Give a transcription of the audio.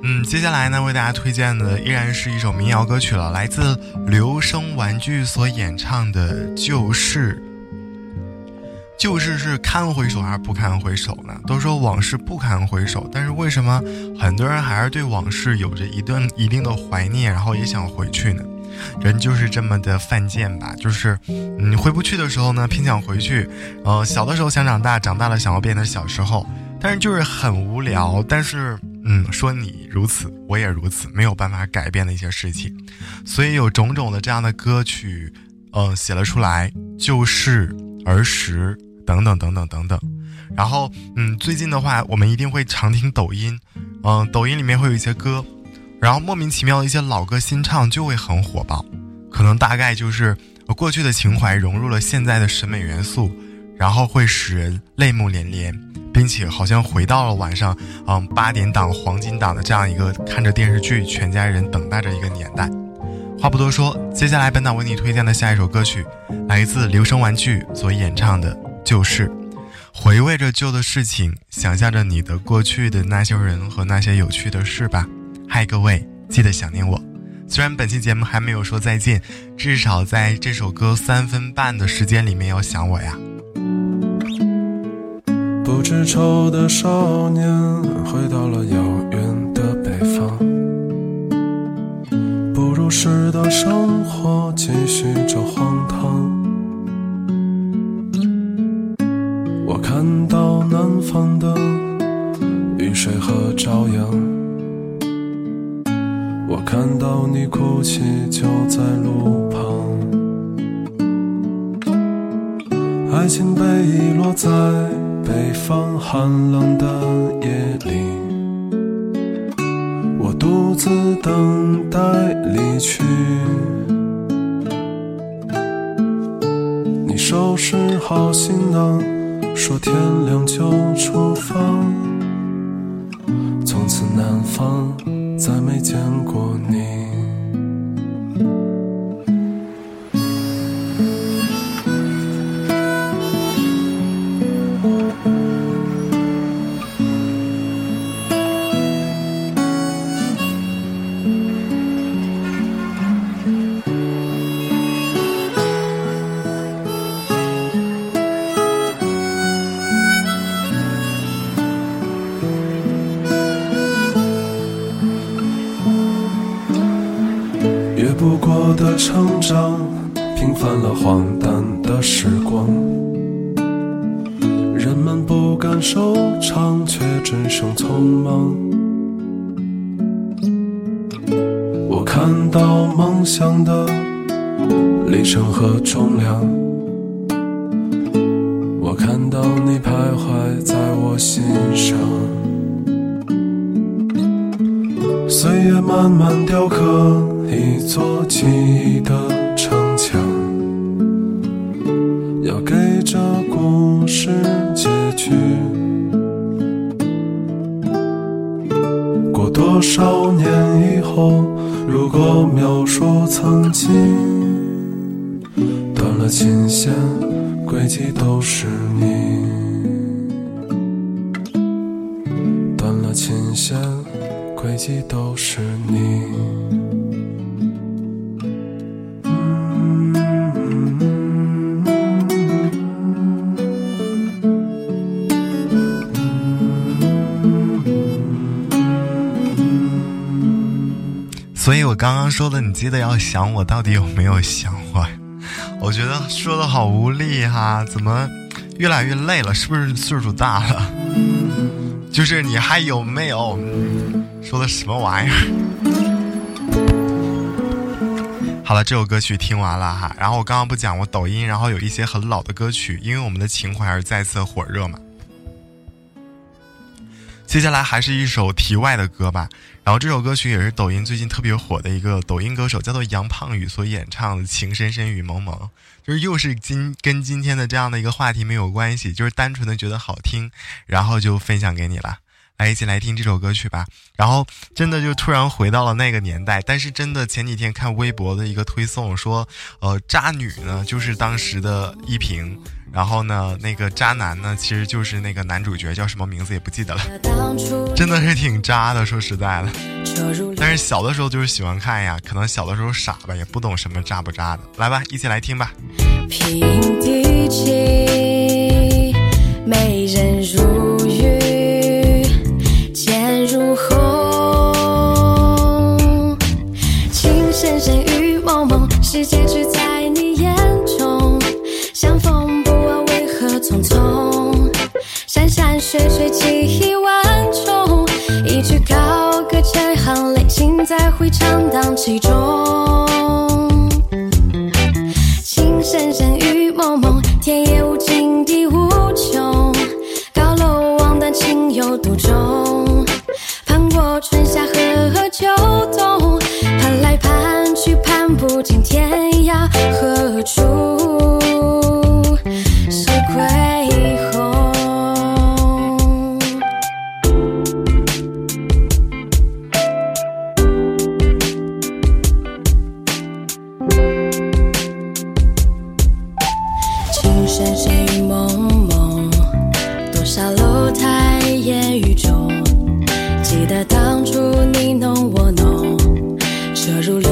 接下来呢，为大家推荐的依然是一首民谣歌曲了，来自留声玩具所演唱的《旧事》。旧事是堪回首还是不堪回首呢？都说往事不堪回首，但是为什么很多人还是对往事有着一定的怀念，然后也想回去呢？人就是这么的犯贱吧，就是回不去的时候呢，偏想回去。小的时候想长大，长大了想要变成小时候，但是就是很无聊。但是说你如此，我也如此，没有办法改变的一些事情，所以有种种的这样的歌曲，写了出来，旧事、儿时等等等等等等。然后最近的话，我们一定会常听抖音，抖音里面会有一些歌。然后莫名其妙的一些老歌新唱就会很火爆，可能大概就是过去的情怀融入了现在的审美元素，然后会使人泪目连连，并且好像回到了晚上8点档黄金档的这样一个看着电视剧全家人等待着一个年代。话不多说，接下来本档为你推荐的下一首歌曲来自留声玩具所演唱的《旧事》，回味着旧的事情，想象着你的过去的那些人和那些有趣的事吧。嗨，各位，记得想念我。虽然本期节目还没有说再见，至少在这首歌3分半的时间里面要想我呀。 不知愁的少年回到了遥远的北方，不如时的生活继续着荒唐。我看到南方的雨水和朝阳，我看到你哭泣就在路旁，爱情被遗落在北方寒冷的夜里，我独自等待离去。你收拾好行囊，说天亮就出发，从此南方再没见过你。越不过的成长，平凡了荒诞的时光，人们不敢收场，却只剩匆忙。我看到梦想的里程和重量，我看到你徘徊在我心上，岁月慢慢雕刻一座记忆的城墙，要给这故事结局。过多少年以后，如果描述曾经，断了琴弦，轨迹都是你。断了琴弦，轨迹都是你。 所以我刚刚说的你记得要想我，到底有没有想我呀？我觉得说的好无力哈，怎么越来越累了？是不是岁数大了？就是你还有没有说的什么玩意儿？好了，这首歌曲听完了哈，然后我刚刚不讲我抖音，然后有一些很老的歌曲，因为我们的情怀而再次火热嘛。接下来还是一首题外的歌吧，然后这首歌曲也是抖音最近特别火的一个抖音歌手叫做杨胖宇所演唱的《情深深雨蒙蒙》，就是又是跟今天的这样的一个话题没有关系，就是单纯的觉得好听，然后就分享给你了。来，一起来听这首歌曲吧。然后真的就突然回到了那个年代，但是真的前几天看微博的一个推送说，渣女呢就是当时的依萍，然后呢那个渣男呢其实就是那个男主角，叫什么名字也不记得了，真的是挺渣的，说实在的。 但是小的时候就是喜欢看呀，可能小的时候傻吧，也不懂什么渣不渣的。来吧，一起来听吧。 平地起，美人如玉，剑如虹，情深深雨蒙蒙，世界只在你眼中，相逢不问为何匆匆，山山水水记忆万重，一句高歌千行泪，尽在回肠荡气中。情深深雨蒙蒙，天也无尽地无穷，高楼望断情有独钟，盼过春夏和秋冬，盼来盼去盼不尽天涯何处是归鸿。情深深雨蒙蒙，多少楼台烟雨中，记得当初你侬我侬，车如